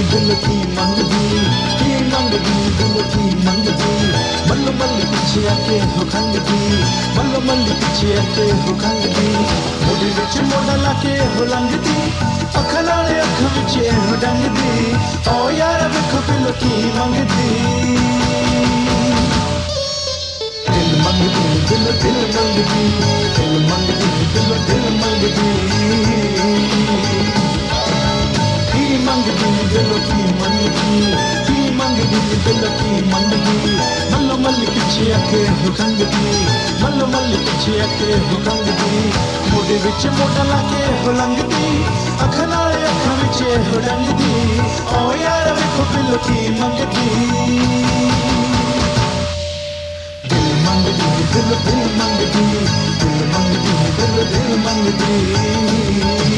दिल की मंगदी दिल की मंगदी मल्लो मल्ली पिछे आके हो खंगदी मल्लो मल्ली पिछे आके हो खंगदी मोढे विच मोढा लाके हो लंघदी अखां नाल अखां विच हो डंगदी ओ यार वेखो दिल की मंगदी दिल मंगदी दिल मंगदी दिल मंगदी दिल मंगदी दिल की मंगदी दिल की मंगदी मल्लो मल्ली पिछे आके हो खंगदी मल्लो मल्ली पिछे आके हो खंगदी मोढे विच मोढा लाके हो लंघदी अखां नाल अखां विच हो डंगदी ओ यार वेखो दिल की मंगदी दिल मंगदी दिल मंगदी दिल मंगदी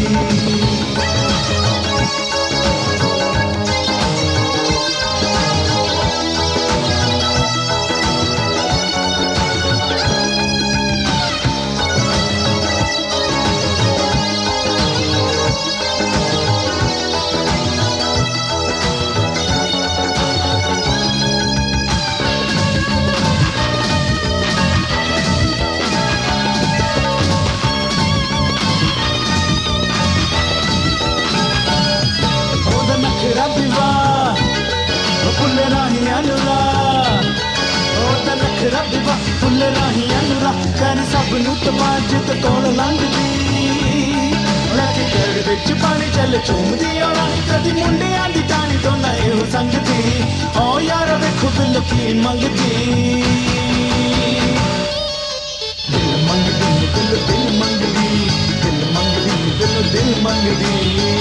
फुल्ले राही अनुरा ओ तलख रब्बा फुल्ले राही अनुरा कर सब नूं तबाज ते कोल लंघदी लैके घर विच पानी चल चूमदी आना कदी मुंडियां दी टाणी दोना एहो संगदी ओ यार वेखो दिल की मंगदी दिल मंगदी दिल मंगदी दिल मंगदी दिल मंगदी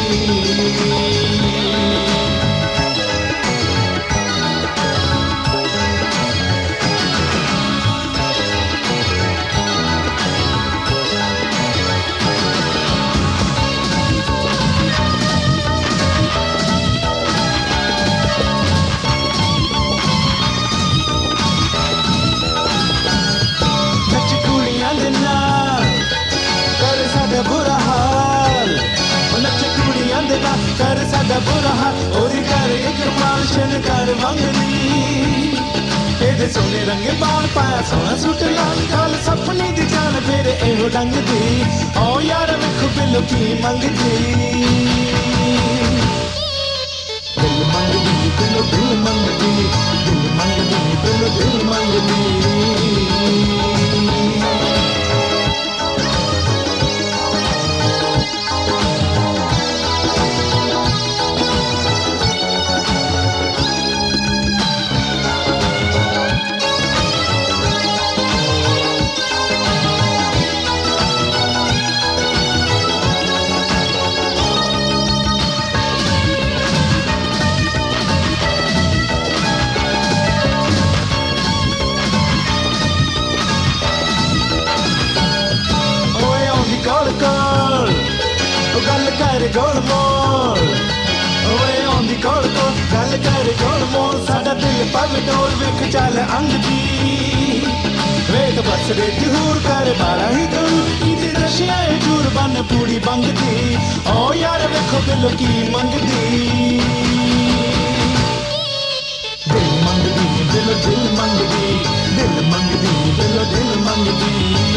बुरा हाल नच कुड़ियां दे दा कर साडा बुरा हाल ओरी कर एक मालशन कर मंगदी एदे सोने रंग बाल पाया सोना सूट लाल काल सपने दी जान फिर एहो डंगदी ओ यार वेखो दिल की मंगदी दिल मंगदी दिल मंगदी दिल मंगदी दिल मंगदी गल कर गोल मोल ओए आंदी कोल कोल गल कर गोल मोल साडा दिल पग डोल विख चल अंग दी वेट बस दे जहूर कर बाला ही दूर इंज रशिया जूर बन पूरी बंगदी ओ यार वेखो दिल की मंगदी दिल मंगदी दिल मंगदी दिल मंगदी दिल मंगदी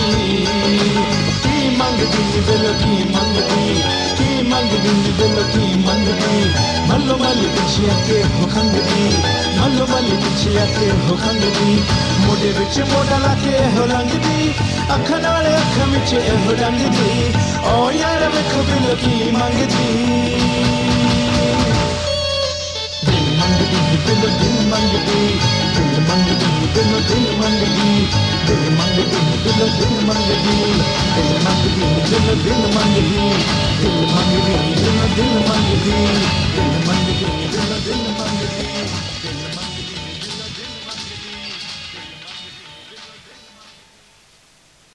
मंगदी दिल की मंगदी दिल की मंगदी मल्लो मल्ली पिछे आके हो खंगदी मल्लो मल्ली पिछे आके हो खंगदी मोढे विच मोढा लाके हो लंघदी अखां नाल अखां विच हो डंगदी ओ यार वेखो दिल की मंगदी दिल मंगदी दिल मंगदी दिल मंगदी दिल मंगदी दिल मंगदी दिल मंगदी दिल मंगदी दिल मंगदी दिल मंगदी दिल मंगदी दिल मंगदी दिल